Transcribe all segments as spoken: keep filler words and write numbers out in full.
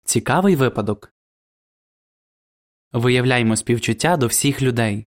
Цікавий випадок. Виявляємо співчуття до всіх людей.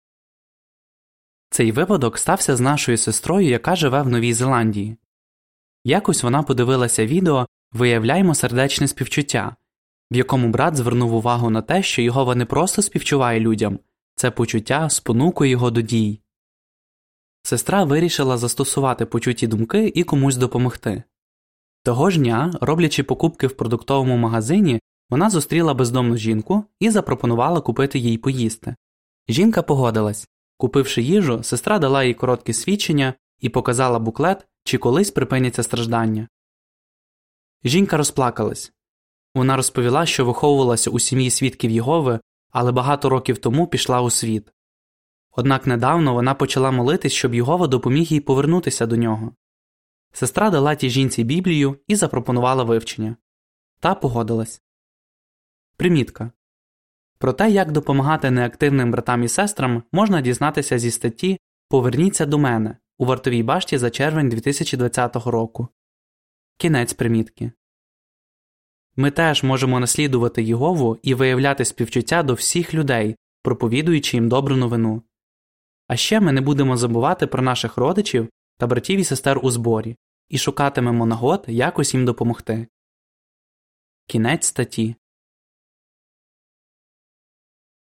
Цей випадок стався з нашою сестрою, яка живе в Новій Зеландії. Якось вона подивилася відео «Виявляємо сердечне співчуття», в якому брат звернув увагу на те, що Єгова не просто співчуває людям, це почуття спонукує його до дій. Сестра вирішила застосувати почуті думки і комусь допомогти. Того ж дня, роблячи покупки в продуктовому магазині, вона зустріла бездомну жінку і запропонувала купити їй поїсти. Жінка погодилась. Купивши їжу, сестра дала їй коротке свідчення і показала буклет, чи колись припиняться страждання. Жінка розплакалась. Вона розповіла, що виховувалася у сім'ї свідків Єгови, але багато років тому пішла у світ. Однак недавно вона почала молитись, щоб Єгова допоміг їй повернутися до нього. Сестра дала тій жінці Біблію і запропонувала вивчення. Та погодилась. Примітка. Про те, як допомагати неактивним братам і сестрам, можна дізнатися зі статті «Поверніться до мене» у Вартовій башті за червень дві тисячі двадцятого року. Кінець примітки. Ми теж можемо наслідувати Єгову і виявляти співчуття до всіх людей, проповідуючи їм добру новину. А ще ми не будемо забувати про наших родичів та братів і сестер у зборі і шукатимемо нагод якось їм допомогти. Кінець статті.